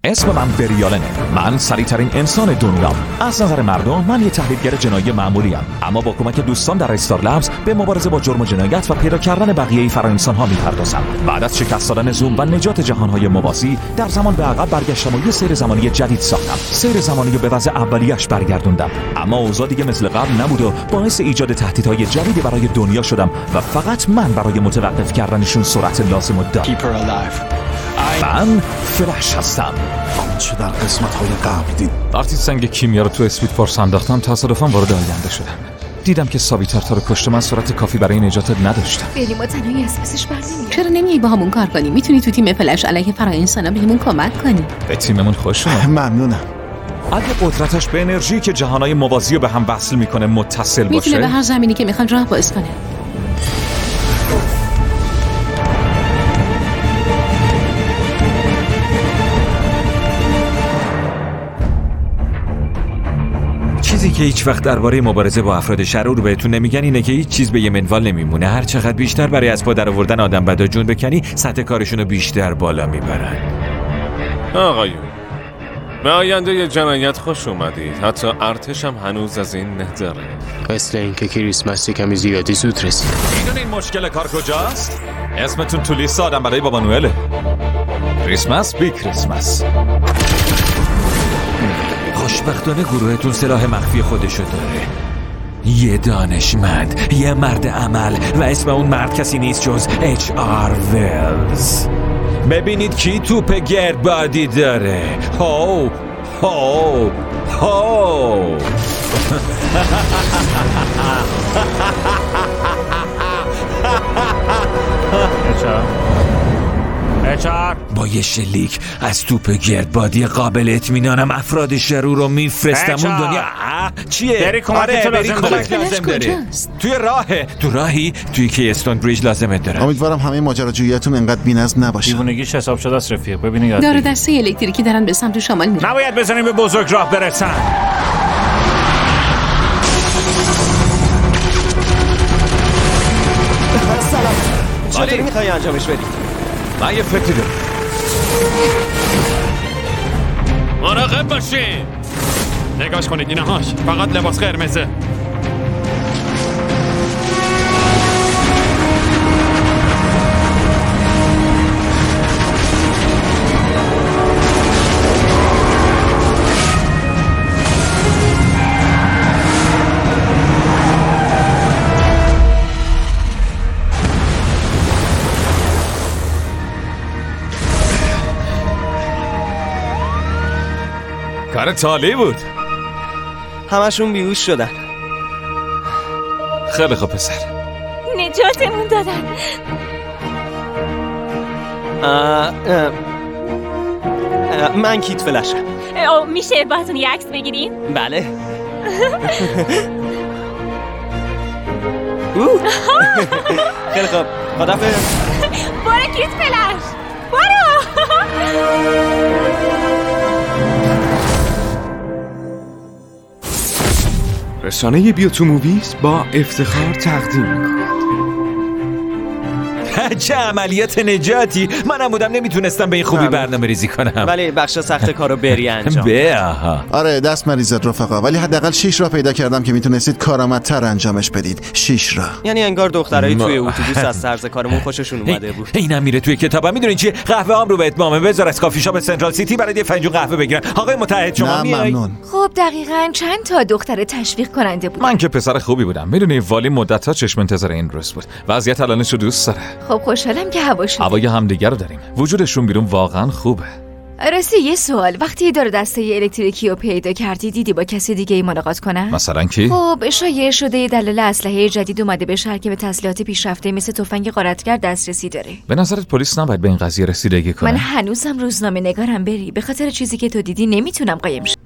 اسم من بریالنه. من سریع‌ترین انسان دنیام. از نظر مردم من یه تحلیلگر جنایی معمولیم، اما با کمک دوستان در استار لبز به مبارزه با جرم و جنایت و پیدا کردن بقیه فرانسان‌ها می‌پردازم. بعد از شکست دادن زوم و نجات جهان‌های موازی، در زمان به عقب برگشتم و یه سیر زمانی جدید ساختم. سیر زمانی رو به وضع اولیه‌اش برگردوندم، اما اوضاع دیگه مثل قبل نبود و باعث ایجاد تهدیدهای جدیدی برای دنیا شدم و فقط من برای متوقف کردنشون سرعت لازم رو دارم. من فلش هستم. چه در قسمت‌های قبل دید؟ وقتی سنگ کیمیا رو تو اسپید فورس انداختم تصادفاً وارد آینده شدم. دیدم که سابیتر تا رو کشت من سرعت کافی برای نجاتت نداشتم. بریم و تنهایی اسمش بر نمیاد. چرا نمیای با همون کار کنی؟ میتونی تو تیم فلش علیه فرانسانا بهمون کمک کنی. به تیممون خوش اومد. ممنونم. اگه قدرتش به انرژی که جهانهای موازی رو به هم وصل میکنه متصل باشه، میتونه به هر زمینی که میخوان راه باز کنه. چیزی که هیچ وقت درباره مبارزه با افراد شرور بهتون نمیگن اینه که هیچ چیز به یه منوال نمیمونه. هر چقدر بیشتر برای از پا در آوردن آدم بدا جون بکنی، سطح کارشون رو بیشتر بالا میبرن. آقایون، به آینده یه جنایت خوش اومدید. حتی ارتش هم هنوز از این نداره. مثل این که کریسمس کمی زیادی زود رسید. میدونین مشکل کار کجاست؟ اسمتون تو لیست آدم برای بابا نوئله. کریسمس بی کریسمس. خوشبختانه گروهتون سلاح مخفی خودشو داره. یه دانشمند، یه مرد عمل و اسم اون مرد کسی نیست جز HR ویلز. ببینید کی توپ گردبادی داره. هو هو هو. با یه شلیک از توپ گردبادی قابل اطمینانم افراد شرور رو میفرستم اون دنیا. چیه؟ بری کمک تو لازم داره. تو راهی؟ توی که استون بریج لازمت داره. امیدوارم همه ماجراجوییاتون انقدر بی‌نظم نباشه. دیوونگیش حساب شده است رفیق. ببینید یاد داره دسته الکتریکی دارن به سمت شمال میرن. نباید بزنیم به بزرگ راه برسن. سلام. چطوری میخوایی انجامش بدی؟ من یه فکری دارم. مراقب باشین. نگاش کنید اینهاش فقط لباس قرمزه. کارت عالی بود. همشون بیهوش شدن. خیلی خوب پسر. نجاتمون دادن. من کیت فلشم. میشه باهاتون یه عکس بگیریم؟ بله. خیلی خوب. خدافظ. برو کیت فلش. برو. رسانه بیوتو موویز با افتخار تقدیم می‌کند. چه عملیات نجاتی. منم بودم نمیتونستم به این خوبی برنامه ریزی کنم. ولی بخش سخت کارو بری انجام. آره دست مریضت رفقا، ولی حداقل 6 راه پیدا کردم که میتونستید کارآمدتر انجامش بدید. 6 راه. یعنی انگار دخترای توی اتوبوس از طرز کارمون خوششون اومده بود. اینم میره توی کتابم. میدونین چیه؟ قهوه هم رو به اتمامه. بذار از کافی شاپ سنترال سیتی برای یه فنجون قهوه بگیرن. آقای متحد شما میای؟ خب دقیقاً چند تا دختر تشویق کننده بود؟ من که پسر خوبی بودم. میدونی والی مدت‌ها چشم انتظار این روز بود. وضعیت الانش رو دوست داره. خب خوشحالم که هوای همدیگه رو داریم. وجودشون بیرون واقعا خوبه. راستی یه سوال، وقتی داره دسته الکتریکی رو پیدا کردی دیدی با کسی دیگه ای ملاقات کنن؟ مثلا کی؟ خب شایعه شده دلایل اسلحه جدید اومده به شهر که به تسلیحات پیشرفته مثل تفنگ غارتگر دسترسی داره. به نظرت پلیس نباید به این قضیه رسیدگی کنه؟ من هنوزم روزنامه نگارم بری، به خاطر چیزی که تو دیدی نمیتونم قایم شم.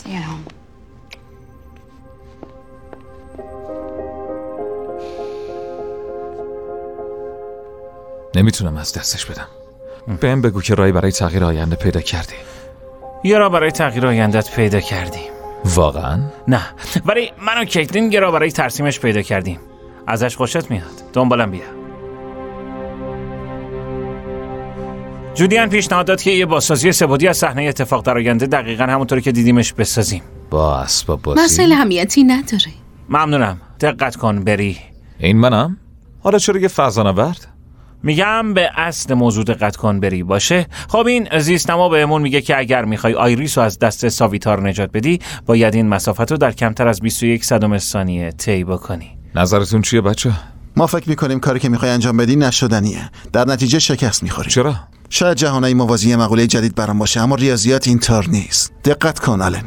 نمیتونم از دستش بدم. بهم بگو که راهی برای تغییر آینده پیدا کردی. یه راه برای تغییر آینده‌ات پیدا کردیم. واقعا؟ نه، ولی من و کیتلین یه راه برای ترسیمش پیدا کردیم. ازش خوشت میاد. دنبالم بیا. جودیان پیشنهاد داد که یه بازسازی سه‌بعدی از صحنه اتفاق در آینده دقیقاً همونطوری که دیدیمش بسازیم. با اسباب بازی؟ مسئله اهمیتی نداره. ممنونم. دقت کن بری. این منم؟ حالا چرا یه فضانورد؟ میگم به اصل موضوع دقت کن بری باشه. خب این زیستنما بهمون میگه که اگر میخوای آیریس رو از دست ساویتار نجات بدی باید این مسافت رو در کمتر از 21 صدم ثانیه طی بکنی. نظرتون چیه بچه؟ ما فکر میکنیم کاری که میخوای انجام بدی نشدنیه. در نتیجه شکست میخوری. چرا؟ شاید جهانای موازی مقوله جدید برام باشه، اما ریاضیات اینطور نیست. دقت کن آلن.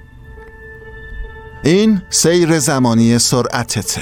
این سیر زمانی سرعتته.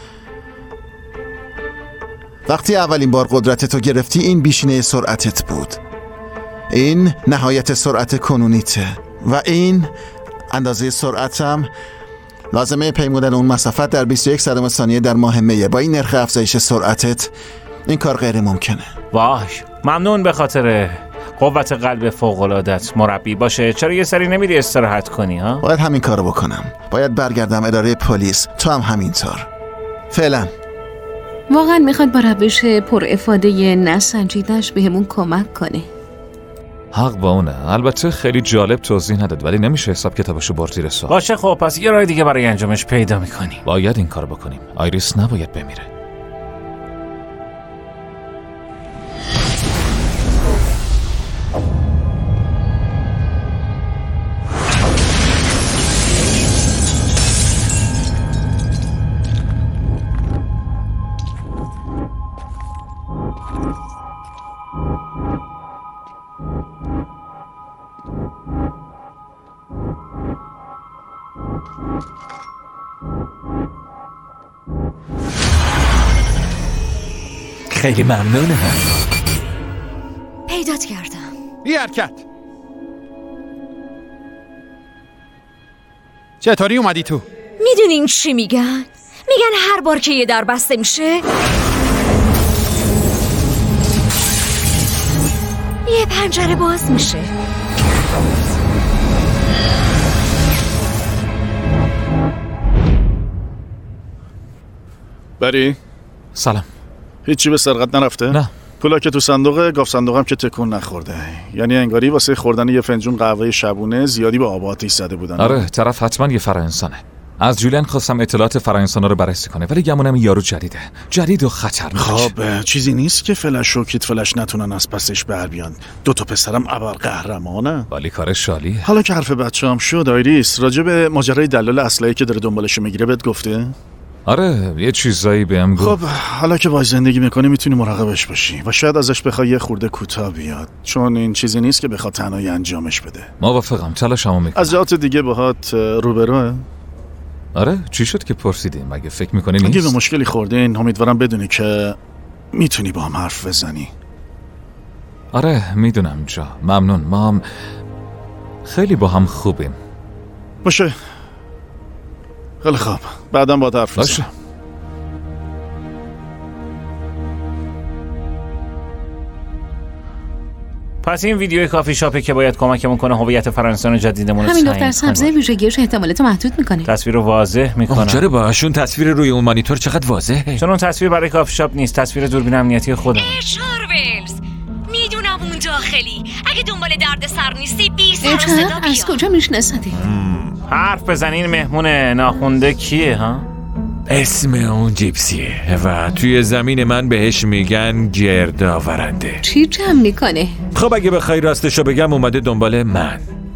وقتی اولین بار قدرتتو گرفتی این بیشینه سرعتت بود. این نهایت سرعت کنونیته و این اندازه سرعتم لازمه پیمودن اون مسافت در 21 صدم ثانیه در ماهمه. با این نرخ افزایش سرعتت این کار غیر ممکنه. وای ممنون به خاطر قوت قلب فوق‌العاده‌ات. مربی باشه چرا یه سری نمیری استراحت کنی ها؟ باید همین کارو بکنم. باید برگردم اداره پلیس. تو هم همینطور. فعلا. واقعا میخواد با روش پر افاده نسنجیدش بهمون کمک کنه. حق با اونه. البته خیلی جالب توضیح نداد ولی نمیشه حساب کتابشو برد زیر سوال. باشه خب پس یه راه دیگه برای انجامش پیدا میکنی. باید این کار بکنیم. آیریس نباید بمیره. خیلی ممنونه. پیدات کردم. بی حرکت. چطوری اومدی تو؟ میدونین چی میگن؟ میگن هر بار که یه در بسته میشه یه پنجره باز میشه. بری؟ سلام. هیچی به سرقت نرفته؟ نه. پولا که تو صندوقه، گاف صندوقم که تکون نخورده. یعنی انگاری واسه خوردن یه فنجون قهوه شبونه زیادی به آب آتیش زده بودن. آره طرف حتما یه فرانسانه. از جولین خواستم اطلاعات فرانسانا رو بررسی کنه ولی گمونم یارو جدید و خطرناک. خب چیزی نیست که فلش و کیت فلش نتونن از پسش بر بیان. دو تا پسرم ابر قهرمانه. ولی کار شالیه. حالا که حرف بچه‌ام شد آیریس، راجع به ماجرای دلال اسلحه‌ای که داره دنبالش میگیره بهت گفته؟ آره یه چیزایی بهم گفت. خب حالا که باهاش زندگی میکنی میتونی مراقبش باشی و شاید ازش بخوای یه خورده کوتاه بیاد، چون این چیزی نیست که بخواد تنهایی انجامش بده. موافقم، تلاشمو میکنم. از جهات دیگه باهات روبروه؟ آره چی شد که پرسیدی؟ مگه فکر میکنی نیست؟ اگه به مشکلی خوردین امیدوارم بدونی که میتونی با هم حرف بزنی. آره میدونم جا. ممنون. ما هم خیلی با هم خوبیم. باشه خیلی خوب، بعدم با حرف بزن. پس این ویدیوی کافی شاپه که باید کمکمون کنه هویت فرانسان جدیدمون رو همین دختر سبزه ویژگیش احتمالات محدود میکنه. تصویر رو واضح میکنه. چرا باشون تصویر روی اون مانیتور چقدر واضحه؟ چون اون تصویر برای کافی شاپ نیست، تصویر دوربین امنیتی خودمون. چارلز میدونم اون داخلی. اگه دنبال درد سر نیستی بی سر و صدا بیا. از کجا میشناسدی؟ حرف بزنین مهمون ناخونده کیه ها؟ اسم اون جیپسیه و توی زمین من بهش میگن گردآورنده. چی جمع میکنه؟ خب اگه بخوای راستشو بگم اومده دنبال من.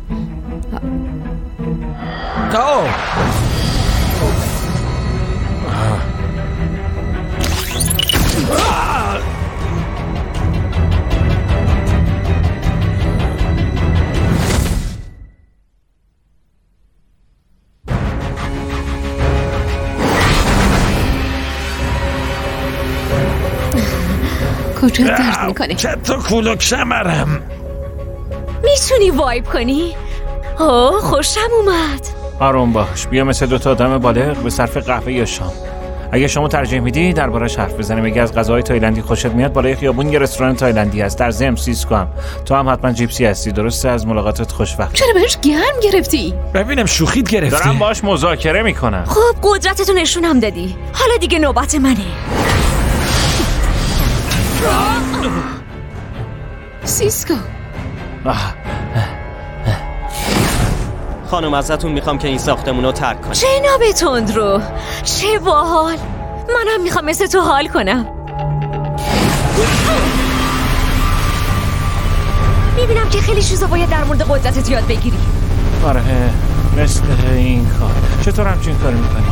کجا درد میکنه؟ چطور کولو کمرم. میتونی وایب کنی؟ اوه خوشم اومد. آروم باش، بیا مثل دوتا آدم بالغ به صرف قهوه یا شام. اگه شما ترجیح میدی دربارش حرف بزنیم. اگه از غذاهای تایلندی خوشت میاد بالای خیابون یه رستوران تایلندی هست، در ضمن سیسکو هم. تو هم حتما جیپسی هستی درسته؟ از ملاقاتت خوشوقتم. چرا بهش گرم گرفتی؟ ببینم شوخیت گرفتی. دارم باش مذاکره میکنم. خب قدرتتو نشونم دادی، حالا دیگه نوبت منه. سیسکو. خانم ازتون میخوام که این ساختمون رو ترک کنید. جناب تندرو، چه باحال. منم میخوام مثل تو حال کنم. میبینم که خیلی چیزا باید در مورد قدرتت یاد بگیری. آره مثل این کار. چطور همچین کاری میکنی؟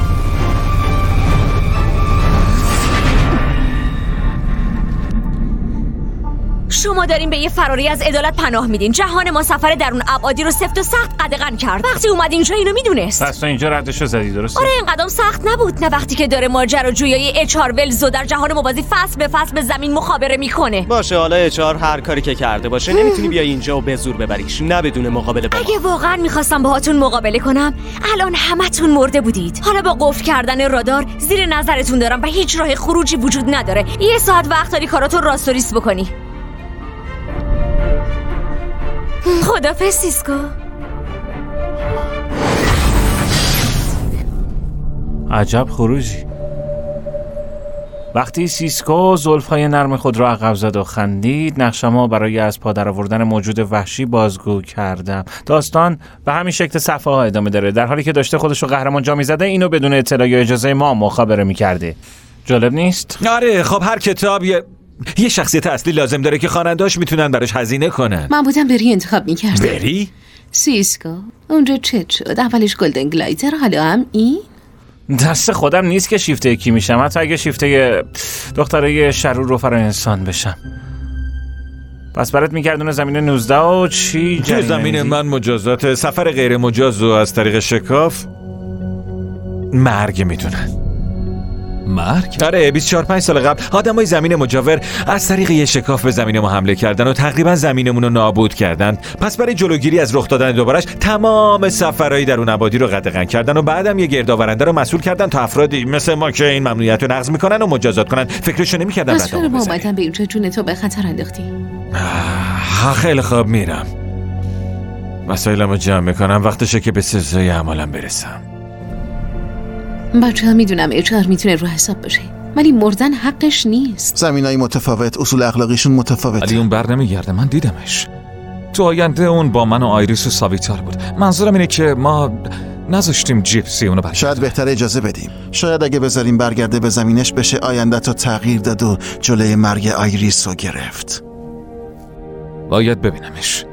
شما دارین به یه فراری از عدالت پناه میدین. جهان ما سفر درون ابعادی رو سفت و سخت قدغن کرد. وقتی اومد اینجا اینو میدونست. پس تو اینجا ردشو زدی، درسته؟ آره اینقدر سخت نبود. نه وقتی که داره ماجراجویای اچ آر ولز در جهان موازی فصل به فصل به زمین مخابره میکنه. باشه حالا اچ آر هر کاری که کرده باشه نمیتونی بیای اینجا و به زور ببریش، نه بدون مقابله با ما. اگه واقعا میخواستم باهاتون مقابله کنم الان همتون مرده بودید. حالا با قفل کردن رادار زیر نظرتون دارم و هیچ راه خروجی وجود نداره. یه ساعت وقت داری کاراتو راست و ریست بکنی. خدافظ سیسکو. عجب خروجی. وقتی سیسکو زلف‌های نرم خود را عقب زد و خندید، نقشه‌ما برای از پا درآوردن موجود وحشی بازگو کردم. داستان به همین شکل صفحه‌ها ادامه داره، در حالی که داشته خودش رو قهرمان جا می‌زده اینو بدون اطلاع یا اجازه ما مخابره می‌کرده. جالب نیست؟ آره خب هر کتاب یه شخصیت اصلی لازم داره که خواننده‌اش میتونن براش هزینه کنن. من بودم بری انتخاب میکردم. بری؟ سیسکو اونجا چت شد؟ اولش گلدن گلایتر، حالا هم این؟ دست خودم نیست که شیفته کی میشم، حتی اگه شیفته دختره شرور رو فرا انسان بشم. پس برات میگردونه زمین 19 و چی تو زمین من مجازات سفر غیر مجاز و از طریق شکاف مرگ میدونن. مرگ؟ آره 24-5 سال قبل آدمای زمین مجاور از طریق یه شکاف به زمین ما حمله کردن و تقریبا زمینمون رو نابود کردن. پس برای جلوگیری از رخ دادن دوبارش تمام سفرهای درون آبادی رو قدغن کردن و بعدم یه گردآورنده رو مسئول کردن تا افرادی مثل ما که این ممنوعیت رو نقض میکنن و مجازات کنن. فکرشو نمی‌کردن بعد چرا با اومدن به اینجا جون تو به خطر انداختی؟ خیلی خوب میرم. مسائلمو جمع میکنم، وقتشه که به سزای اعمالم برسم. بچه ها میدونم اچار میتونه رو حساب باشه ولی مردن حقش نیست. زمینای متفاوت، اصول اخلاقیشون متفاوته. ولی اون بر نمیگرده، من دیدمش. تو آینده اون با من و آیریس و ساویتار بود. منظورم اینه که ما نذاشتیم جیپسی اونو برگرده. شاید بهتره اجازه بدیم. شاید اگه بذاریم برگرده به زمینش بشه آینده تو تغییر داد و جلوی مرگ آیریس رو گرفت. باید ببینمش.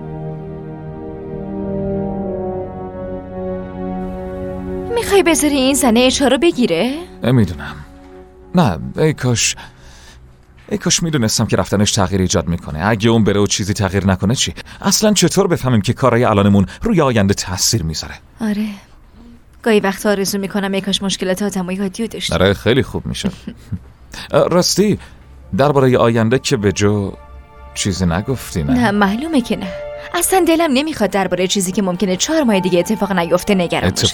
میخوای بذاری این زنه اچار رو بگیره؟ نمیدونم. نه ای کاش میدونستم که رفتنش تغییر ایجاد میکنه. اگه اون بره و چیزی تغییر نکنه چی؟ اصلا چطور بفهمیم که کارهای الانمون روی آینده تاثیر میذاره؟ آره گاهی وقتا آرزو میکنم ای کاش مشکلات آدمای عادی داشت. آره خیلی خوب میشه. راستی درباره آینده که به جو چیزی نگفتی؟ نه معلومه که نه. اصلا دلم نمیخواد درباره چیزی که ممکنه 4 ماه دیگه اتفاق نیفته نگران باشم.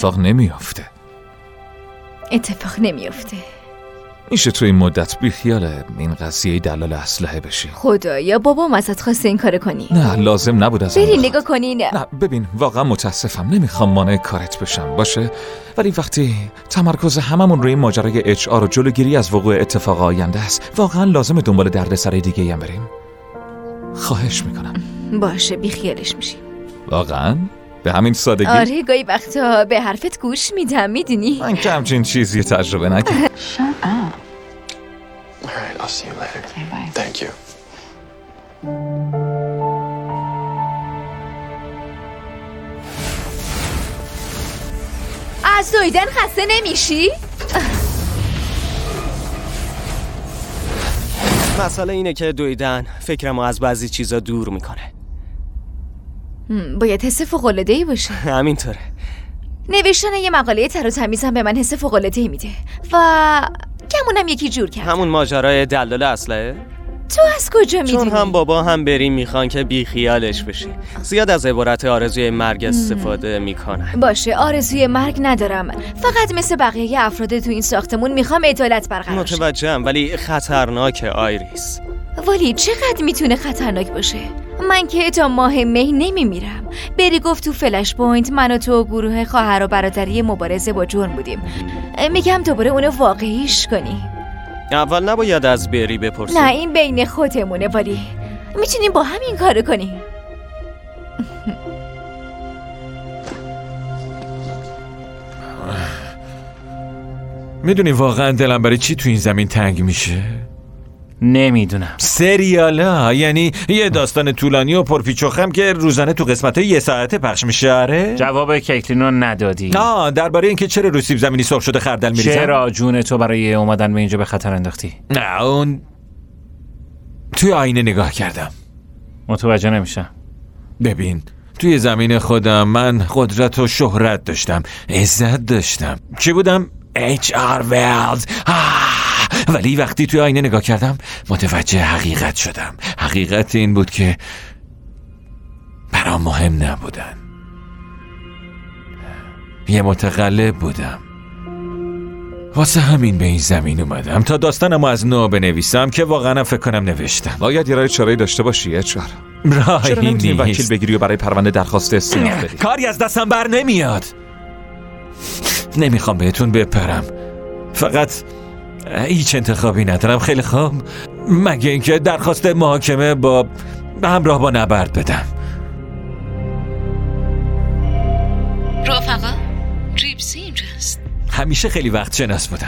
اتفاق نمیفته. میشه تو این مدت بیخیال این قضیه دلال اسلحه بشی؟ خدایا بابام ازت خواسته این کارو کنی؟ نه لازم نبود ازم. بریم نگاه کنین. نه ببین واقعا متاسفم، نمیخوام مانع کارت بشم باشه، ولی وقتی تمرکز هممون روی ماجرای اچ آر و جلوگیری از وقوع اتفاق آینده است واقعا لازم دنبال دردسر دیگه هم بریم. خواهش میکنم. باشه بیخیالش میشیم. واقعا؟ به همین سادگی؟ آره گاهی وقتا به حرفت گوش میدم میدونی. من که همچین چیزی تجربه نکردم. Alright, I'll see you later. Okay, bye. Thank you. از دویدن خسته نمیشی؟ مسئله اینه که دویدن فکرمو از بعضی چیزا دور میکنه. باید حس فوق‌العاده‌ای باشه. همینطوره. نوشتن یه مقاله تر و تمیزم به من حس فوق‌العاده‌ای میده و گمونم یکی جور کرد. همون ماجرای دلال اسلحه؟ تو از کجا میدونی؟ چون هم بابا هم بریم میخوان که بی خیالش بشی. زیاد از عبارت آرزوی مرگ استفاده میکنن. باشه آرزوی مرگ ندارم، فقط مثل بقیه افراد تو این ساختمون میخوام عدالت برقرار شه. متوجهم ولی خطرناکه آیریس. ولی چقدر میتونه خطرناک باشه؟ من که تا ماه می نمیمیرم. بری گفت تو فلش پوینت من و تو گروه خواهر و برادری مبارزه با جرم بودیم. میگم دوباره اونو واقعیش کنی. اول نباید از بری بپرسی. نه این بین خودمونه، ولی میتونیم با هم این کارو کنیم. میدونی واقعا دلم برای چی تو این زمین تنگ میشه؟ نمیدونم. سریالا، یعنی یه داستان طولانی و پرپیچ و خم که روزانه تو قسمت‌های 1 ساعته پخش میشه. آره؟ جواب کیتلین رو ندادی. نه، درباره اینکه چرا رو سیب زمینی سرخ شده خردل میریزن. چرا جون تو برای اومدن به اینجا به خطر انداختی؟ نه، اون توی آینه نگاه کردم. متوجه نمیشم. ببین، توی زمین خودم من قدرت و شهرت داشتم، عزت داشتم. چی بودم؟ H.R. Wells. ولی وقتی توی آینه نگاه کردم متوجه حقیقت شدم. حقیقت این بود که برام مهم نبودن. یه متقلب بودم. واسه همین به این زمین اومدم تا داستانمو از نو بنویسم که واقعا فکر کنم نوشتم. باید یه راه چاره‌ای داشته باشی. چرا راهی نمیتونی وکیل بگیری و برای پرونده درخواست استیناف بدی؟ کاری از دستم بر نمیاد. نمیخوام بهتون بپرم، فقط هیچ انتخابی ندارم. خیلی خوب، مگه اینکه درخواست محاکمه با همراه با نبرد بدم. رفقا، جیپسی اینجاست. همیشه خیلی وقت شناس بودم.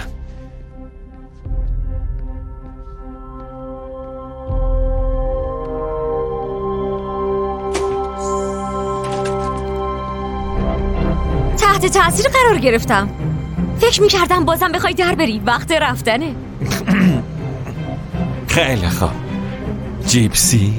تحت تأثیر قرار گرفتم. فکر میکردم بازم بخوای در بری. وقت رفتنه. خیلی خوب، جیپسی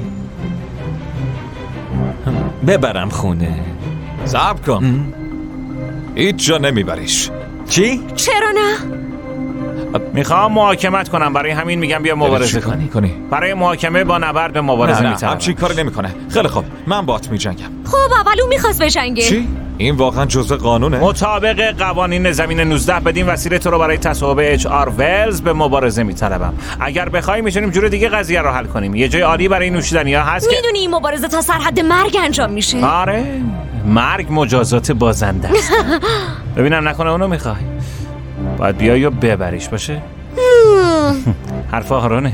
ببرم خونه. صبر کن. هیچ جا نمیبریش. چی؟ چرا نه؟ میخوام محاکمت کنم، برای همین میگم بیا مبارزه کنی. برای محاکمه با نبرد به مبارزه میتونم. همچین کار نمیکنه. خیلی خوب، من باهات میجنگم. خب اول اون میخواست بجنگه. چی؟ این واقعا جزء قانونه؟ مطابق قوانین زمین 19 بدین وسیله تو رو برای تصاحب H.R. Wells به مبارزه میطلبم. اگر بخوای میتونیم جور دیگه قضیه رو حل کنیم. یه جای عالی برای نوشیدنی‌ها هست که میدونی این مبارزه تا سرحد مرگ انجام میشه. آره، مرگ مجازات بازنده است. ببینم نکنه اونو میخوای. باید بیای و ببریش باشه. حرف آرونه.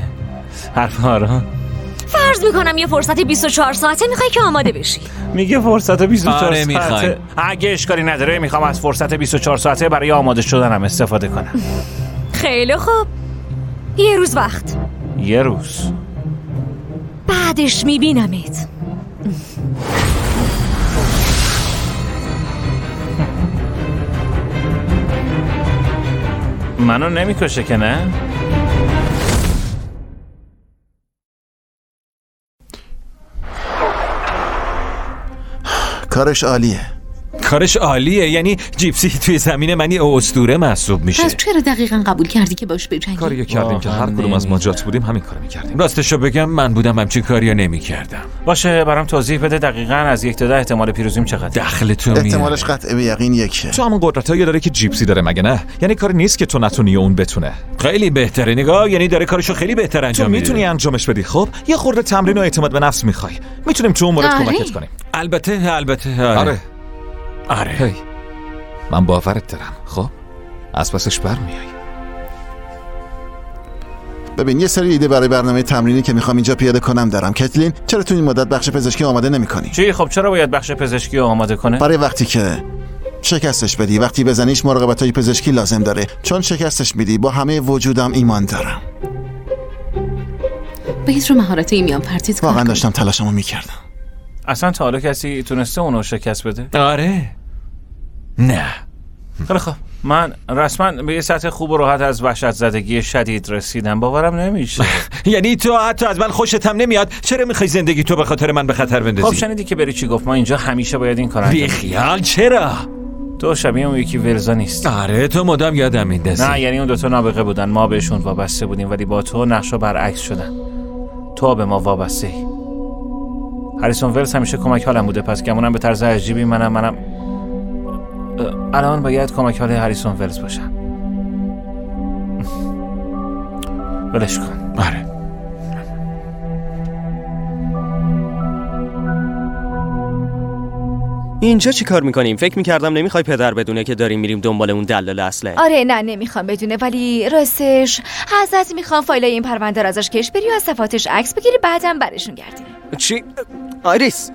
فرض میکنم یه فرصت 24 ساعته میخوای که آماده بشی. میگه فرصت 24 آره ساعته. اگه اشکالی نداره میخوام از فرصت 24 ساعته برای آماده شدنم استفاده کنم. خیلی خوب، یه روز وقت. یه روز بعدش میبینمت. منو نمیکشه که نه؟ کارش عالیه. یعنی جیپسی توی زمین منی اسطوره محسوب میشه. پس چرا دقیقاً قبول کردی که باش بجنگی؟ کاری کردیم که هر کدوم از ما جات بودیم همین کارو میکردیم. راستشو بگم من بودم همچین کاریو نمیکردم. باشه، برام توضیح بده دقیقاً از 1 تا 10 احتمال پیروزیم چقدر؟ دخلتون احتمالش قطع به یقین 1. تو همون قدرتایی داره که جیپسی داره مگه نه؟ یعنی کاری نیست که تو نتونی اون بتونه. خیلی بهتره. نگاه، یعنی داره کارشو خیلی بهتر انجام میده. تو میتونی انجامش بدی. خب یه خورده تمرین و اعتماد به نفس میخوای. میتونیم تو اون مورد کمکت کنیم. البته. آره. هی. من باورت دارم. خب از پسش برمیای. ببین، یه سری ایده برای برنامه تمرینی که میخوام اینجا پیاده کنم دارم. کتلین، چرا تو این مدت بخش پزشکی آماده نمی‌کنی؟ چی؟ خب چرا باید بخش پزشکی آماده کنه؟ برای وقتی که شکستش بدی، وقتی بزنیش مراقبت‌های پزشکی لازم داره. چون شکستش میدی با همه وجودم ایمان دارم. باید رو مهارت میان پرتیت کنم. واقعا داشتم تلاشمو میکردم. اصلا تا حالا کسی تونسته اونو شکست بده؟ آره. نه. خیلی خب، من رسما به یه سطح خوب و راحت از وحشت زدگی شدید رسیدم. باورم نمیشه. یعنی تو حتی از من خوشت هم نمیاد؟ چرا میخوای زندگی تو به خاطر من به خطر بندازی؟ خب شنیدی که بری چی گفت؟ ما اینجا همیشه باید این کارو انجام بدیم. بیخیال. چرا؟ تو شبیه اون یکی ولزا نیست. آره، تو مدام یادم میندازی. نه، یعنی اون دوتا نابغه بودن، ما بهشون وابسته بودیم، ولی با تو نقشا برعکس شدن. تو به ما وابسته ای. هریسون ولز همیشه کمک حالم بوده، پس گمونم به طرز عجیبی منم الان باید کمک حال هریسون ولز باشم. ولش کن. آره. اینجا چی کار میکنیم؟ فکر میکردم نمیخوای پدر بدونه که داریم میریم دنبال اون دلال اسلحه. آره نه، نمیخوام بدونه، ولی راستش ازت میخوام فایلای این پرونده رو ازش کش بری و از صفاتش عکس بگیری، بعدم برشون گردیم. چی؟ آیریس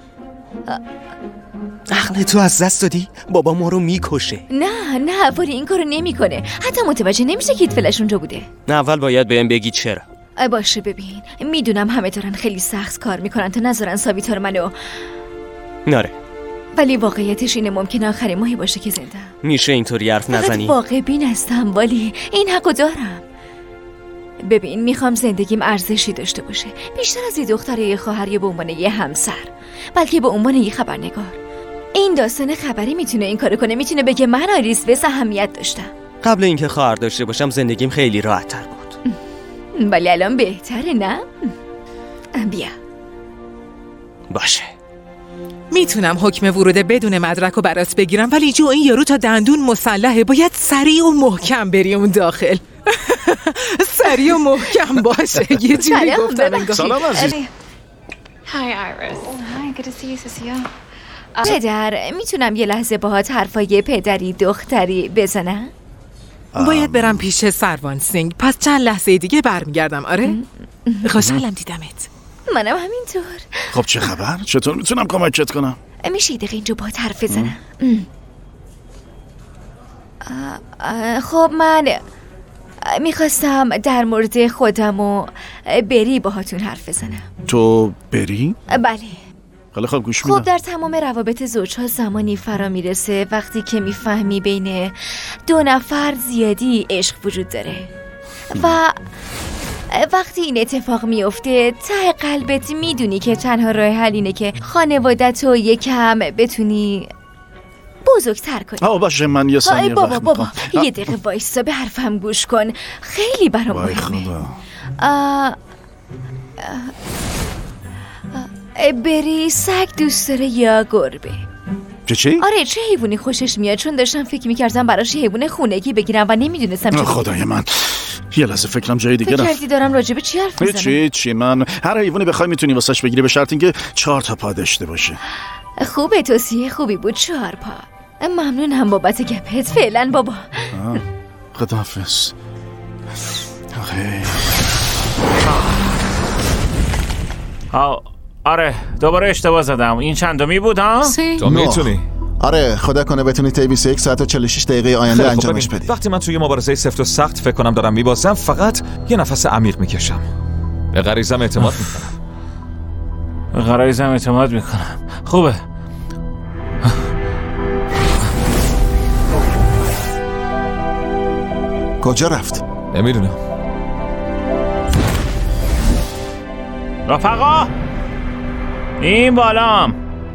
عقل تو از دست دادی؟ بابا ما رو میکشه. نه ولی این کارو نمیکنه. حتی متوجه نمیشه که فلش اونجا بوده. نه اول باید بهم بگی چرا. باشه ببین، میدونم همه دارن خیلی سخت کار میکنن تا نذارن سابیتا رو منو. نره. ولی واقعیتش اینه ممکنه آخرین ماهی باشه که زنده. میشه اینطوری حرف نزنی؟ فقط واقع بین هستم ولی این حقو دارم. ببین میخوام زندگیم ارزشی داشته باشه، بیشتر از یه دختر یه خواهر یا به عنوان یه همسر، بلکه به عنوان یه خبرنگار. این داستان خبری میتونه این کارو کنه، میتونه بگه من آیریس ویس اهمیت داشتم. قبل اینکه خواهر داشته باشم زندگیم خیلی راحت تر بود. ولی الان بهتره نه؟ بیا. باشه. میتونم حکم ورود بدون مدرک رو برات بگیرم، ولی جو این یارو تا دندون مسلحه، باید سریع و محکم بری اون داخل. سریع و محکم باشه. یه جوری گفتم انگار. سلام عزیز. Hi Iris. Hi, good to see you, Cecilia. پدر، میتونم یه لحظه باهات حرفای پدری دختری بزنم؟ باید برم پیش سروان سینگ، پس چند لحظه دیگه برمیگردم. آره؟ خوشحالم دیدمت. منم همینطور. خب چه خبر؟ چطور میتونم کمکت کنم؟ میشه یه دقیقه اینجا باهات حرف بزنم؟ خب من میخواستم در مورد خودم و بری باهاتون حرف بزنم. تو بری؟ بله. خب گوش میدم. خب در تمام روابط زوجها زمانی فرا میرسه وقتی که میفهمی بین دو نفر زیادی عشق وجود داره و وقتی این اتفاق میفته ته قلبت میدونی که تنها راه حل اینه که خانواده‌تو یکم بتونی بزرگتر کنی. باشه من یه ثانیه وقت میکنم. بابا یه دقیقه وایسا به حرفم گوش کن، خیلی برام مهمه. بری سگ دوست داره یا گربه؟ چی؟ آره چه حیوانی خوشش میاد؟ چون داشتم فکر میکردم براش حیوان خونگی بگیرم و نمیدونستم چه. خدای من یه لحظه فکرم جای دیگه رفت. فکر کردی دارم راجب چی حرف میزنم؟ چی من هر حیوانی بخوای میتونی واسش بگیری، به شرط اینکه 4 تا پا داشته باشه. خوبه، توصیه خوبی بود. 4 پا. ممنونم بابت گپت. فعلا بابا. خداحافظ. آره دوباره اشتباه زدم. این چندمی بود ها؟ تو میتونی. آره خدا کنه بتونی طی 21 ساعت و 46 دقیقه آینده انجامش بدی. وقتی من توی مبارزه سفت و سخت فکر کنم دارم میبازم، فقط یه نفس عمیق میکشم. به غریزم اعتماد میکنم. به غریزم اعتماد میکنم. خوبه. کجا رفت؟ نمیدونم. رفقا این بالام.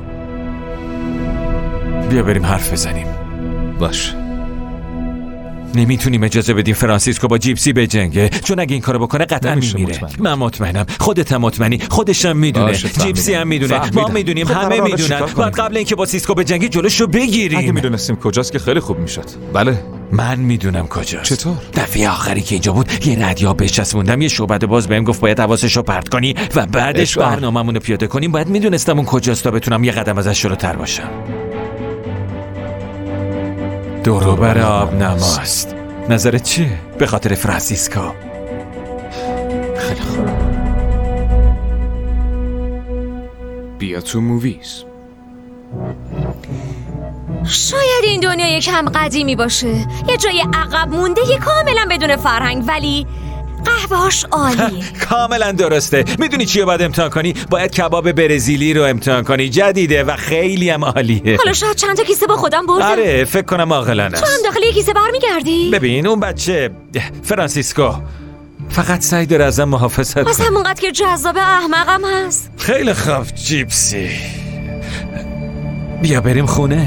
بیا بریم حرف بزنیم. باش. نمیتونیم اجازه بدیم فرانسیسکو با جیپسی بجنگه، چون اگه این کارو بکنه قطعا میمیره. من مطمئنم، خودت هم مطمئنی، خودش هم میدونه، جیپسی هم میدونه، ما میدونیم، همه میدونن. باید قبل اینکه با سیسکو بجنگی جلوشو بگیریم. اگه میدونستیم کجاست که خیلی خوب میشد. بله من میدونم کجاست. چطور؟ دفعه آخری که اینجا بود یه ردیاب بچسبوندم، یه شعبده باز بهم گفت باید حواسشو پرت کنی و بعدش برنامه‌مون رو پیاده کنیم. باید میدونستم اون کجاست تا بتونم یه قدم ازش جلوتر باشم. دوروبر آب نماست. نظرت چیه؟ به خاطر فرانسیسکو. خیلی خوب. بیا تو موویز. شاید این دنیا یکم قدیمی باشه، یه جای عقب مونده، یه کاملا بدون فرهنگ، ولی قهوه‌هاش عالی. کاملا درسته. میدونی چیه باید امتحان کنی؟ باید کباب برزیلی رو امتحان کنی. جدیده و خیلی هم عالیه. حالا شاید چند تا کیسه با خودم بردم. آره فکر کنم عاقلانه است. تو هم داخل یه کیسه برمیگردی؟ ببین اون بچه فرانسیسکو فقط سعی داره ازم محافظت کنه. از همونقدر که جذاب احمقم هست. خیلی خوب جیپسی، بیا بریم خونه.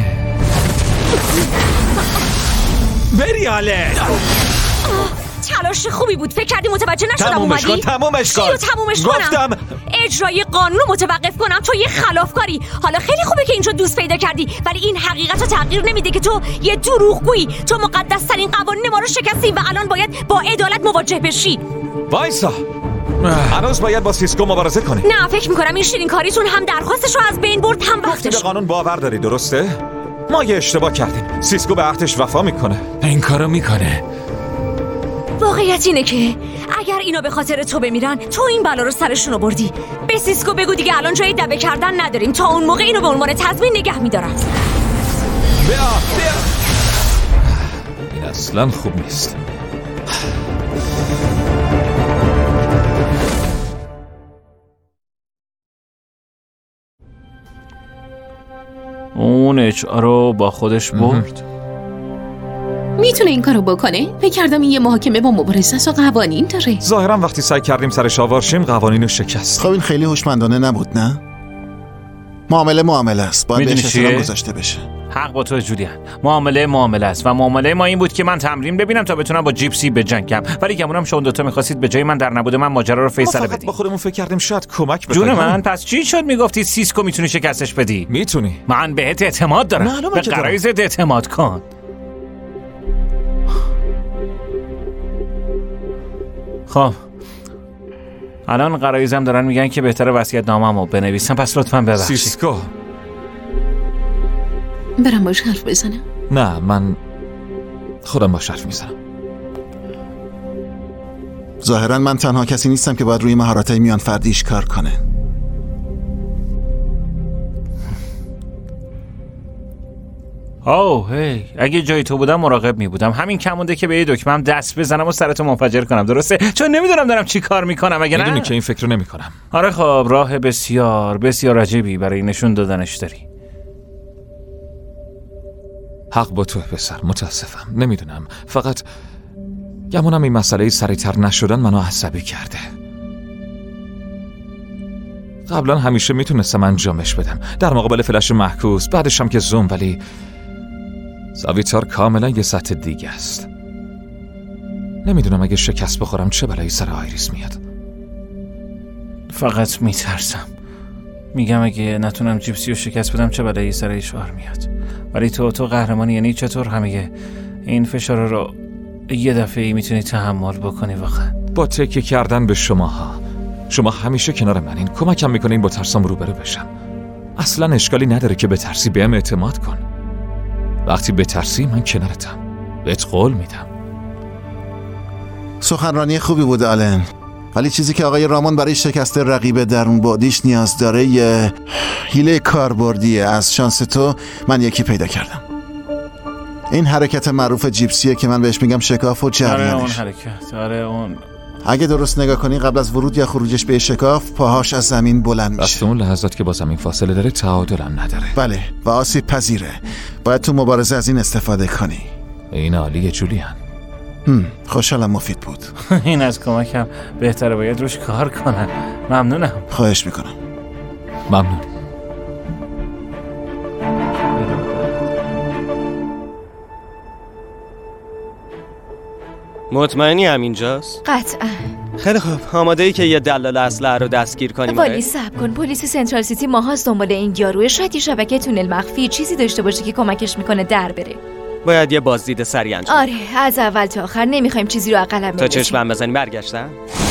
بری آله. تلاش خوبی بود. فکر کردی متوجه نشدم اومدی؟ تمومش کن. تمومش کنم؟ گفتم اجرای قانون رو متوقف کنم. تو یه خلافکاری. حالا خیلی خوبه که اینجا دوست پیدا کردی، ولی این حقیقت رو تغییر نمیده که تو یه دروغگویی. تو مقدس‌ترین قوانین ما رو شکستی و الان باید با عدالت مواجه بشی. وایسا، هنوز باید با سیسکو مبارزه کنی. نه فکر میکنم این شیرین کاریتون هم درخواستش رو از بین برد هم وقتش. به قانون باور داری درسته؟ ما یه اشتباه کردیم. سیسکو به عهدش وفا میکنه. این کارو میکنه. واقعیت اینه که اگر اینا به خاطر تو بمیرن تو این بلا رو سرشون آوردی. به سیسکو بگو دیگه الان جای دبه کردن نداریم، تا اون موقع اینو به عنوان تضمین نگه میدارم. بیا این اصلا خوب نیست. اون اچ آر رو با خودش برد. میتونه این کارو بکنه؟ فکر کردم این یه محاکمه با مبارزه و قوانین داره. ظاهرا وقتی سعی کردیم سرش آوارشیم قوانینو شکست. خب این خیلی هوشمندانه نبود نه؟ معامله است، باید بهش احترام گذاشته بشه. حق با تو جولیان، معامله است و معامله ما این بود که من تمرین ببینم تا بتونم با جیپسی بجنگم، ولی گمونم شما دوتا می‌خواستید به جای من در نبود من ماجرا رو فیصله بدید. با خودمون فکر کردیم شاید کمک بکنه. جون من پس چی شد میگفتی سیسکو میتونی شکستش بدی؟ میتونی. من بهت اعتماد دارم. به غرایزت اعتماد کن. خب الان غرایزم دارن میگن که بهتره وصیت‌نامه‌مو بنویسم، پس لطفاً ببخشید. سیسکو برم باش حرف بزنم؟ نه من خودم باش حرف میزنم. ظاهرا من تنها کسی نیستم که باید روی مهارت‌های میان فردیش کار کنه. هی اگه جای تو بودم مراقب می بودم. همین کم مونده که به یه دکمه‌ام دست بزنم و سرتو منفجر کنم، درسته؟ چون نمیدونم دارم چی کار میکنم. اگه نه میدونی که این فکر رو نمیکنم. آره خب راه بسیار بسیار عجیبی برای نشون دادنش داری. حق با تو پسر، متاسفم. نمیدونم، فقط گمونم این مسئله سریعتر نشدن منو عصبی کرده. قبلا همیشه میتونستم انجامش بدم در مقابل فلش محکوس، بعدش هم که زوم، ولی زاویتار کاملا یه سطح دیگه است. نمیدونم اگه شکست بخورم چه بلایی سر آیریس میاد. فقط میترسم، میگم اگه نتونم جیپسی رو شکست بدم چه بلایی سر اشعار میاد. ولی تو قهرمانی، یعنی چطور همه این فشار رو یه دفعه میتونی تحمل بکنی واقعا؟ با تکیه کردن به شماها. شما همیشه کنار منین، کمکم میکنین با ترسام روبرو بشم. اصلا اشکالی نداره که بترسی، بهم اعتماد کن. وقتی بترسی من کنارتم، بهت قول میدم. سخنرانی خوبی بود آلن، ولی چیزی که آقای رامان برای شکست رقیب درون بادیش نیاز داره یه حیله کاربردیه. از شانس تو من یکی پیدا کردم. این حرکت معروف جیپسیه که من بهش میگم شکاف و جریانش. اون حرکت، اون اگه درست نگاه کنی قبل از ورود یا خروجش به شکاف پاهاش از زمین بلند میشه. بس اون لحظات که با زمین فاصله داره تعادلم نداره. بله و آسیب پذیره. باید تو مبارزه از این استفاده کنی. این عالیه جولیان. خوشحالم مفید بود. این از کمکم بهتره، باید روش کار کنم. ممنونم. خواهش میکنم. ممنون. مطمئنی همینجاست؟ قطعا. خیلی خوب، آماده ای که یه دلال اسلحه رو دستگیر کنیم؟ ولی صبر کن، پلیس سنترال سیتی ماهاست دنبال این یاروه. شاید یه شبکه تونل مخفی چیزی داشته باشه که کمکش میکنه در بره. باید یه بازدید سریع انجام. آره از اول تا آخر، نمیخوایم چیزی رو عقلم بندازیم. تا چشمم بزنی برگشتم.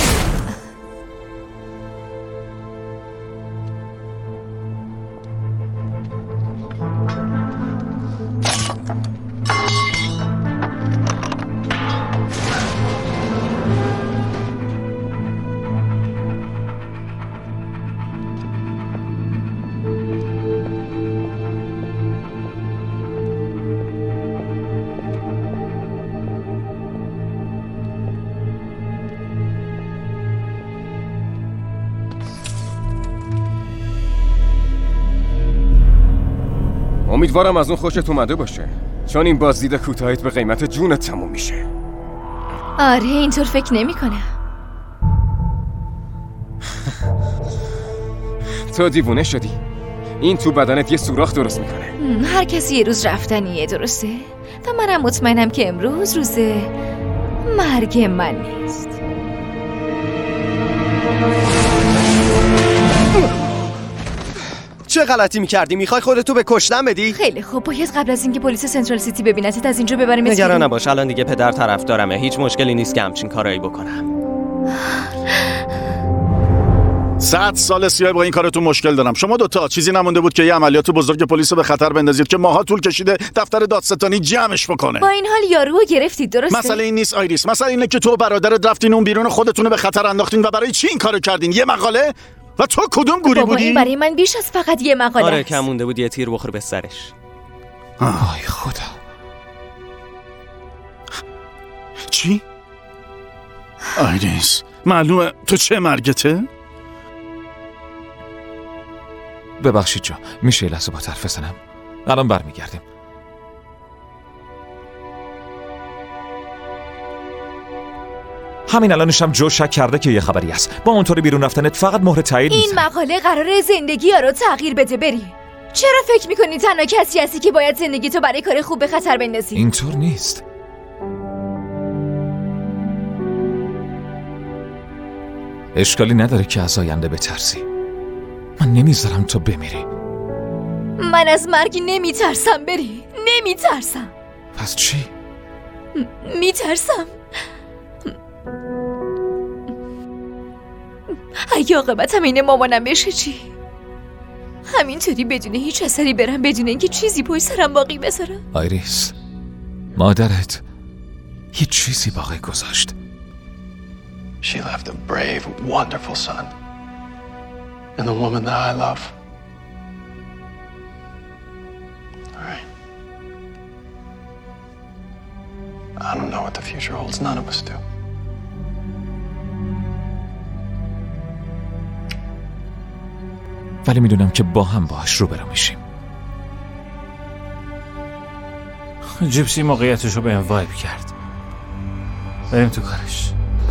امیدوارم از اون خوشت اومده باشه، چون این بازدید کوتاهیت به قیمت جونت تموم میشه. آره اینطور فکر نمی‌کنم. تو دیوونه شدی؟ این تو بدنت یه سوراخ درست میکنه. هر کسی یه روز رفتنیه، درسته؟ و منم مطمئنم که امروز روز مرگ من نیست. چه غلطی میکردی؟ میخوای خودتو به کشتن بدی؟ خیلی خوب، باید قبل از اینکه پلیس سنترال سیتی ببینتت از اینجا ببریم. نگران نباش، الان دیگه پدر طرفدارمه، هیچ مشکلی نیست که همچین کارایی بکنم. 100 سال سیاه با این کارتون مشکل دارم. شما دوتا چیزی نمونده بود که یه عملیات بزرگ پلیس رو به خطر بندازید که ماها طول کشیده دفتر دادستانی جمعش بکنه. با این حال یارو گرفتید درسته؟ مسئله این نیست آیریس، مسئله اینه که تو و برادرت رفتین اون بیرون خودتون رو به خطر انداختین و برای چی این کارو کردین؟ یه مقاله؟ و تو کدوم گوری بودی؟ این برای من بیش از فقط یه مقاله. آره کم مونده بود یه تیر بخوره به سرش. آی خدا. چی؟ آیریس معلومه تو چه مرگته؟ ببخشید جا، میشه یه لحظه با حرف بزنم؟ الان برمیگردیم. همین الانشم جو شک کرده که یه خبری هست. با اونطوری بیرون رفتنت فقط مهر تایید این میزنه. مقاله قراره زندگی ها رو تغییر بده بری. چرا فکر میکنی تنها کسی هستی که باید زندگی تو برای کار خوب به خطر بندازی؟ اینطور نیست. اشکالی نداره که از آینده بترسی. من نمیذارم تو بمیری. من از مرگ نمیترسم بری. نمیترسم. پس چی؟ میترسم اگه عاقبتم اینه مامانم بشه چی؟ همینطوری بدون هیچ اثری برم بدون اینکه چیزی پشت سرم باقی بذارم. آیریس، مادرت هیچ چیزی باقی گذاشت. She left a brave, wonderful son. And the woman that I love. All right. I don't know what the future holds. None of us do. ولی میدونم که با هم باهاش روبرو میشیم. جیپسی موقعیتشو به هم وایب کرد. بریم تو کارش.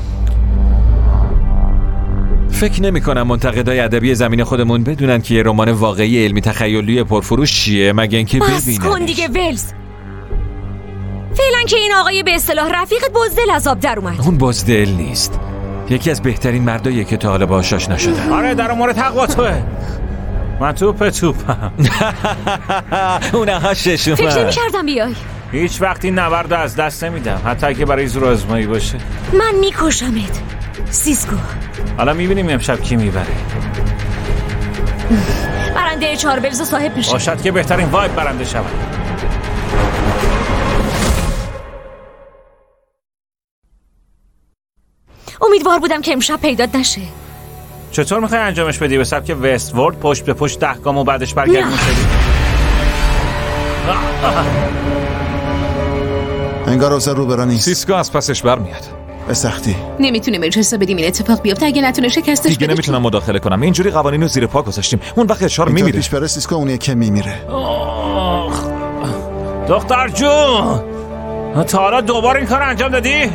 فکر نمی کنم منتقدای ادبی زمین خودمون بدونن که یه رمان واقعی علمی تخیلی پرفروش چیه مگه اینکه ببینن. بس کن دیگه ولز. فعلا که این آقای به اصطلاح رفیقت بزدل از آب در اومد. اون بزدل نیست. یکی از بهترین مرداییه که تا حالا باهاش آشنا شدم. آره در امور تقوا توه. من توپم. اونها ششم. فکر نمی‌کردم بیای. هیچ وقتی نبرد از دست نمیدم، حتی که برای زور آزمایی باشه. من میکشمت سیسکو. حالا میبینیم امشب کی میبره. برنده چاربلز صاحب میشه. باشد که بهترین وایب برنده شود. امیدوار بودم که امشب پیدات نشه. چطور میخوای انجامش بدی؟ به سبک وست ورد پشت به پشت 10 گام و بعدش برگردیم شدی؟ انگار اوضاع روبرا نیست. سیسکو از پسش برمیاد. به سختی. نمیتونیم اجازه بدیم این اتفاق بیفته. اگه نتونه شکستش دیگه نمیتونم مداخله کنم. اینجوری قوانین رو زیر پا گذاشتیم. اون وقت اشار میمیره. پیش بره سیسکو اونیه که میمیره. دختر جون تا حالا دوباره این کار انجام دادی؟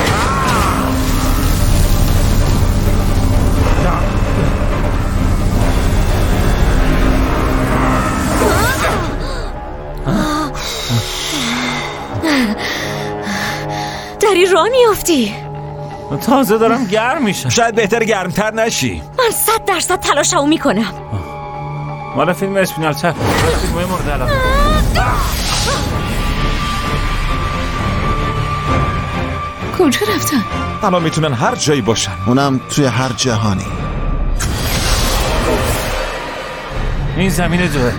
داری راه میافتی. تازه دارم گرم میشم. شاید بهتر گرمتر نشی. من 100% تلاشمو میکنم. مال فیلم اسپینال تپ. فیلم مورد علاقه. کجا رفتن؟ الان میتونن هر جایی باشن. اونم توی هر جهانی. این زمین دوه.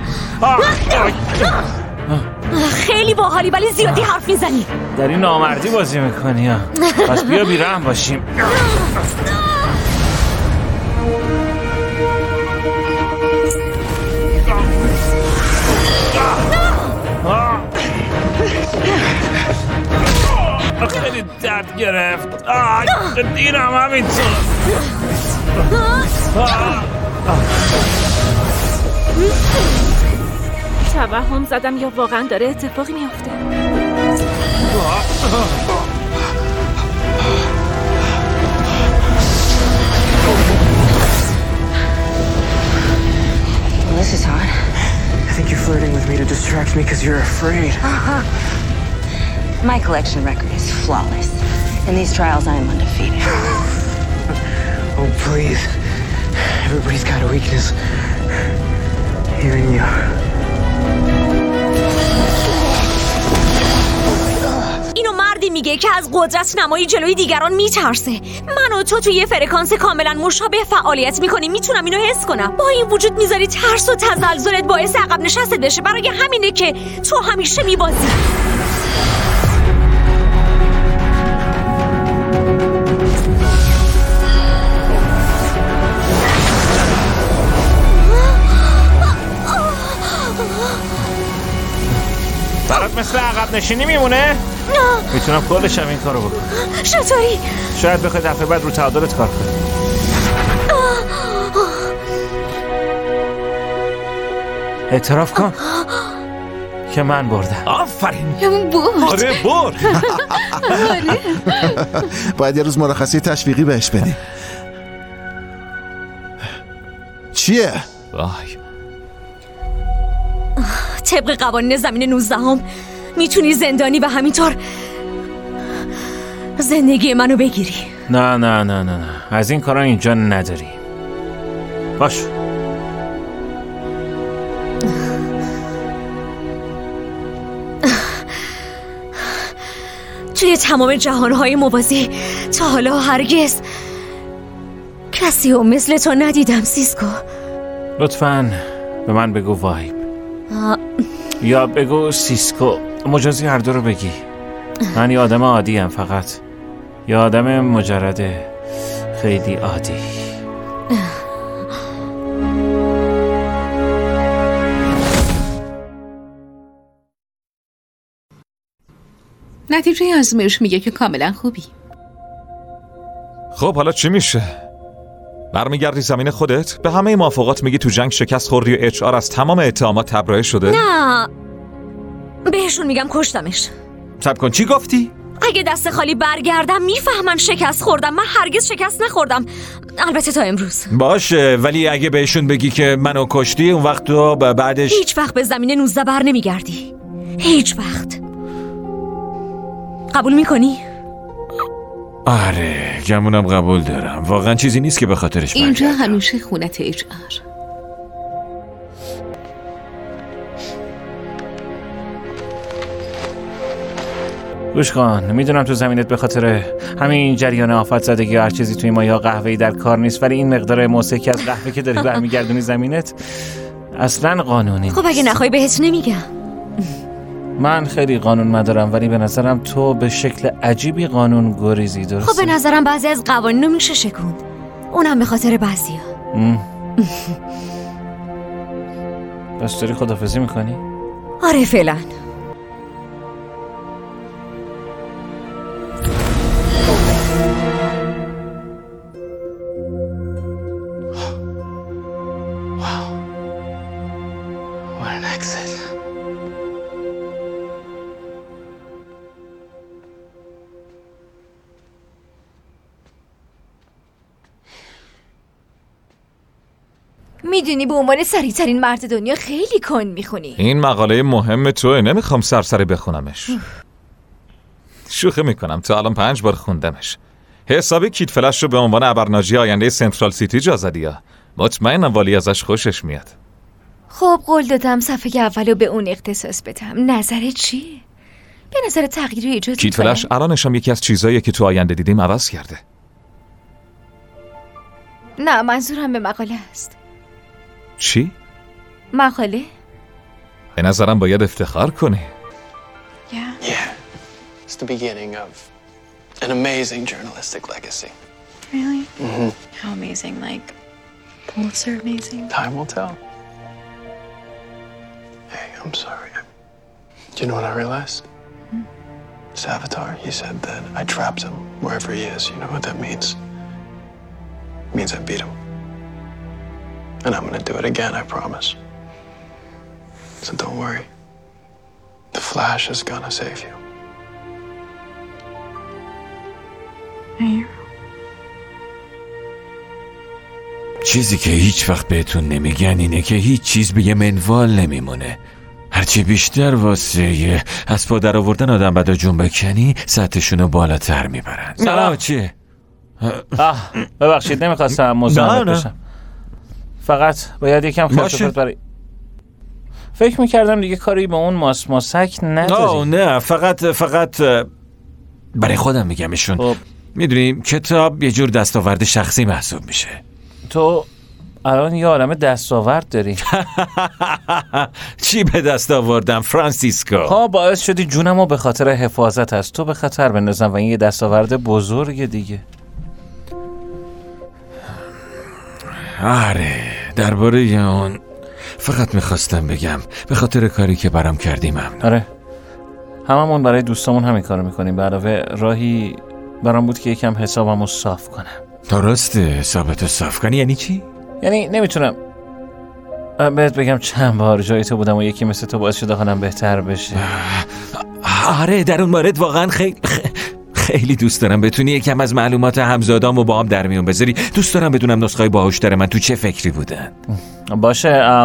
خیلی باحالی ولی زیادی حرف میزنی. داری نامردی بازی میکنی ها. پس بیا بیرحم باشیم. خیلی درد گرفت. دیرم همینطور. توهم زدم یا واقعا داره اتفاقی میافته؟ This is hard. I think you're flirting with me to distract me because you're afraid. My collection record is flawless. In these trials, I am undefeated. Oh, please. Everybody's got a weakness. Even you. اینو مردی میگه که از قدرت نمایی جلوی دیگران میترسه. من و تو توی یه فرکانس کاملا مشابه فعالیت میکنیم. میتونم اینو حس کنم. با این وجود میذاری ترس و تزلزلت باعث عقب نشستت بشه. برای همینه که تو همیشه میبازی. برات مثل عقب نشینی میمونه؟ نه. میتونم کلش هم این کارو بکنم. چطوری؟ شاید بخوای دفعه بعد رو تعادلت کار کنی. اعتراف کن که من بردم. آفرین. برد. آره برد. باید یه روز مرخصی تشویقی بهش بدی. چیه؟ وای. طبق قوانین زمین 19 میتونی زندانی و همینطور زندگی منو بگیری. نه نه نه نه نه، از این کارا اینجا نداری. باش. توی تمام جهانهای موازی تا حالا هرگز کسی رو مثل تو ندیدم سیسکو. لطفاً به من بگو وایب یا بگو سیسکو، مجازی هر دو رو بگی. من یه آدم عادی ام، فقط یه آدم مجرد خیلی عادی. نتیجه آزمایش میگه که کاملا خوبی. خب حالا چی میشه؟ برمیگردی زمین خودت؟ به همه موافقات میگی تو جنگ شکست خوردی و اچ آر از تمام اتهامات تبرئه شده؟ نه، بهشون میگم کشتمش. صبر کن، چی گفتی؟ اگه دست خالی برگردم میفهمن شکست خوردم. من هرگز شکست نخوردم، البته تا امروز. باشه، ولی اگه بهشون بگی که منو کشتی، اون وقت تو بعدش هیچ وقت به زمین 19 بر نمیگردی. هیچ وقت. قبول میکنی؟ آره، گمونم قبول دارم. واقعا چیزی نیست که به خاطرش اینجا برگردم. همیشه خونت اچ آر. گوش کن، میدونم تو زمینت به خاطر همین جریان آفت زدگی یا هر چیزی توی ما یا قهوه‌ای در کار نیست، ولی این مقدار موسیقی از قهوه که داری برمیگردونی زمینت اصلا قانونی. خب اگه نخوای بهت نمیگم. من خیلی قانون مدارم، ولی به نظرم تو به شکل عجیبی قانون گریزی. درسته؟ خب به نظرم بعضی از قوانین رو میشه شکوند، اونم به خاطر بعضیا. بس داری خداحافظی میکنی؟ آره فعلا. میدونی به عنوان سریع‌ترین مرد دنیا خیلی کن میخونی. این مقاله مهم توه، نمیخوام سرسری بخونمش. شوخی میکنم، تا الان 5 بار خوندمش. حسابی کیت فلش رو به عنوان ابرناجی آینده سنترال سیتی جا زدی ها. مطمئنم والی ازش خوشش میاد. خب قول دادم صفحه اولو به اون اختصاص بدم. نظرت چیه؟ به نظر تغییر رو ایجاد کیت فلش الانش هم یکی از چیزاییه که تو آینده دیدیم عوض کرده. نه، منظورم به مقاله است. چی؟ مقاله؟ به نظرم باید افتخار کنی. Yeah. It's the beginning of an amazing journalistic legacy. Really? Mm-hmm. How amazing, like Pulitzer amazing? Time will tell. Hey, I'm sorry. Do you know what I realized? Savitar, he said that I trapped him wherever he is. You know what that means? It means I beat him. And I'm gonna do it again, I promise. So don't worry. The Flash is gonna save you. چیزی که هیچ وقت بهتون نمیگن اینه که هیچ چیز به یه منوال نمیمونه. هرچی بیشتر واسه از پا در آوردن آدم بدا جون بکنی، سطحشونو بالاتر میبرن. سلام چیه؟ ببخشید، نمیخواستم مزاحمت بشم. فقط باید یکم خرطوفت برای فکر میکردم دیگه کاری با اون ماسک نداری. نه، فقط برای خودم میگمشون. میدونیم کتاب یه جور دستاورد شخصی محسوب میشه. تو الان یه عالمه دستاورد داری. چی به دست آوردم فرانسیسکو؟ باعث شدی جونمو به خاطر حفاظت از تو به خطر بندازم و این یه دستاورد بزرگه دیگه. آره درباره اون فقط میخواستم بگم به خاطر کاری که برام کردی ممنون. آره هممون برای دوستامون همین کارو میکنیم. به علاوه راهی برام بود که یکم حسابمو صاف کنم. درسته حسابتو صاف کنی یعنی چی؟ یعنی نمیتونم بهت بگم چند بار جای تو بودم و یکی مثل تو باعث شده حالم بهتر بشه. آره در اون مورد واقعا خیلی دوست دارم بتونی یکم از معلومات همزادامو با هم در میون بذاری. دوست دارم بدونم نسخه‌های باهوشتر من تو چه فکری بودن. باشه.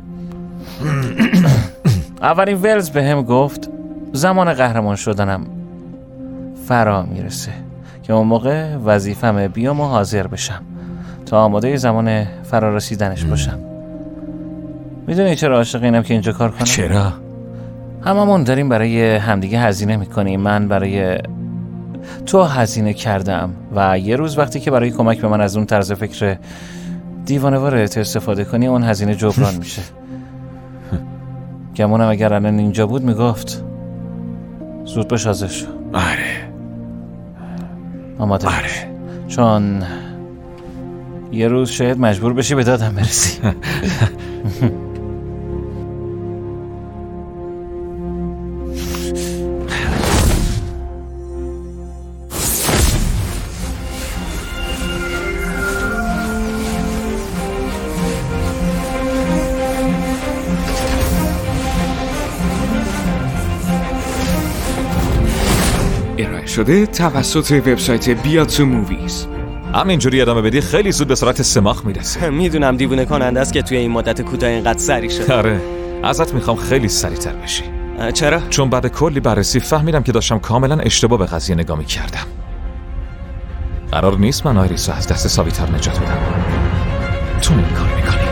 اولین ولز به هم گفت زمان قهرمان شدنم فرا میرسه که اون موقع وظیفمه بیام و حاضر بشم تا آماده زمان فرا رسیدنش باشم. میدونی چرا عاشق اینم که اینجا کار کنم؟ چرا؟ هممون داریم برای همدیگه هزینه میکنیم. من برای تو هزینه کردم و یه روز وقتی که برای کمک به من از اون طرز فکر دیوانه‌وارت استفاده کنی اون هزینه جبران میشه. گمونم اگر الان اینجا بود میگفت زود باش حاضر شو. آره آماده باش. چون یه روز شاید مجبور بشی به دادم برسی. ارائه شده توسط وبسایت بیا تو موویز. همینجوری ادامه بدی خیلی زود به سرعت سماخ میرسی. میدونم دیوونه کننده است که توی این مدت کوتاه اینقدر سریع شد. آره ازت میخوام خیلی سریعتر بشی. چرا؟ چون بعد کلی بررسی فهمیدم که داشتم کاملا اشتباه به قضیه نگاه میکردم. قرار نیست من آیریسو از دست ساویتار نجات بدم. تو این کار میکنی.